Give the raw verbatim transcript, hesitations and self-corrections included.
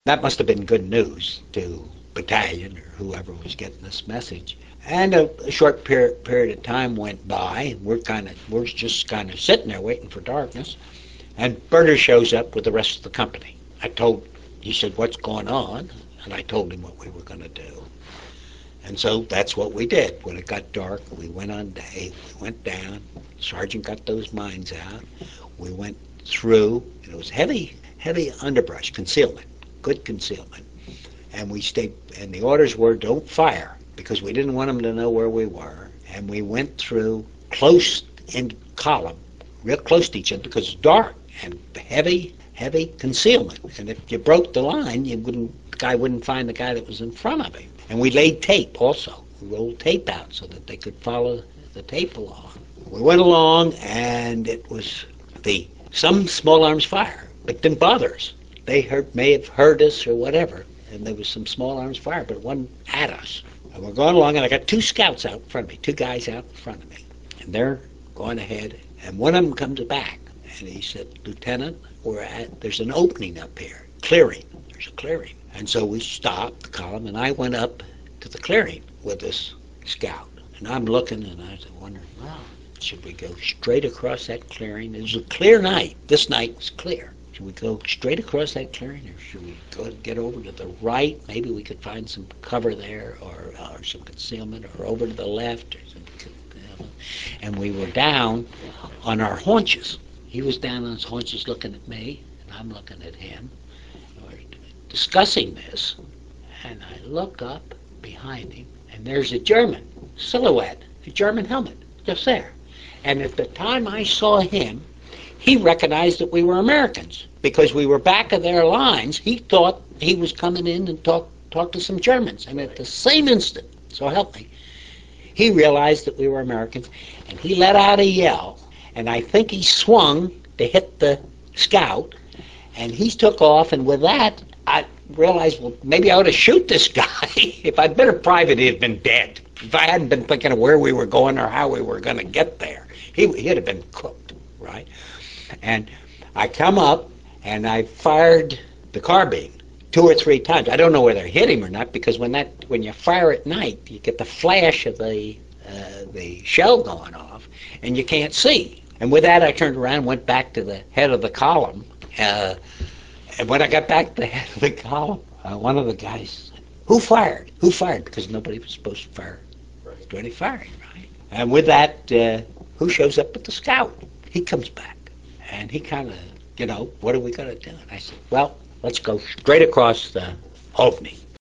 That must have been good news to battalion or whoever was getting this message. And a, a short period, period of time went by. We're kind of we're just kind of sitting there waiting for darkness. And Berger shows up with the rest of the company. I told, he said, "What's going on?" And I told him what we were going to do. And so that's what we did. When it got dark, we went on day, we went down. Sergeant got those mines out. We went through. It was heavy, heavy underbrush, concealment, good concealment. And we stayed, and the orders were don't fire, because we didn't want them to know where we were. And we went through close in column, real close to each other, because it's dark and heavy, heavy concealment. And if you broke the line, you wouldn't, the guy wouldn't find the guy that was in front of him. And we laid tape also. We rolled tape out so that they could follow the tape along. We went along, and it was the some small arms fire, but it didn't bother us. They heard, may have heard us or whatever, and there was some small arms fire, but it wasn't at us. And we're going along, and I got two scouts out in front of me, two guys out in front of me, and they're going ahead, and one of them comes back, and he said, "Lieutenant, we're at, there's an opening up here, clearing, there's a clearing." And so we stopped the column, and I went up to the clearing with this scout, and I'm looking, and I was wondering, well, should we go straight across that clearing? It was a clear night. This night was clear. Should we go straight across that clearing, or should we go get over to the right? Maybe we could find some cover there, or, or some concealment, or over to the left, or some, and we were down on our haunches. He was down on his haunches looking at me, and I'm looking at him. We're discussing this, and I look up behind him, and there's a German silhouette, a German helmet, just there. And at the time I saw him, he recognized that we were Americans because we were back of their lines. He thought he was coming in and talk talk to some Germans. And at the same instant, so help me, he realized that we were Americans, and he let out a yell. And I think he swung to hit the scout, and he took off. And with that, I realized, well, maybe I ought to shoot this guy. If I'd been a private, he'd have been dead. If I hadn't been thinking of where we were going or how we were going to get there, he, he'd have been cooked, right? And I come up, and I fired the carbine two or three times. I don't know whether I hit him or not, because when that when you fire at night, you get the flash of the uh, the shell going off, and you can't see. And with that, I turned around, went back to the head of the column. Uh, and when I got back to the head of the column, uh, one of the guys said, "Who fired? Who fired?" Because nobody was supposed to fire. Right. Do any firing, right? And with that, uh, who shows up with the scout? He comes back. And he kind of, you know, what are we going to do? And I said, well, let's go straight across the opening.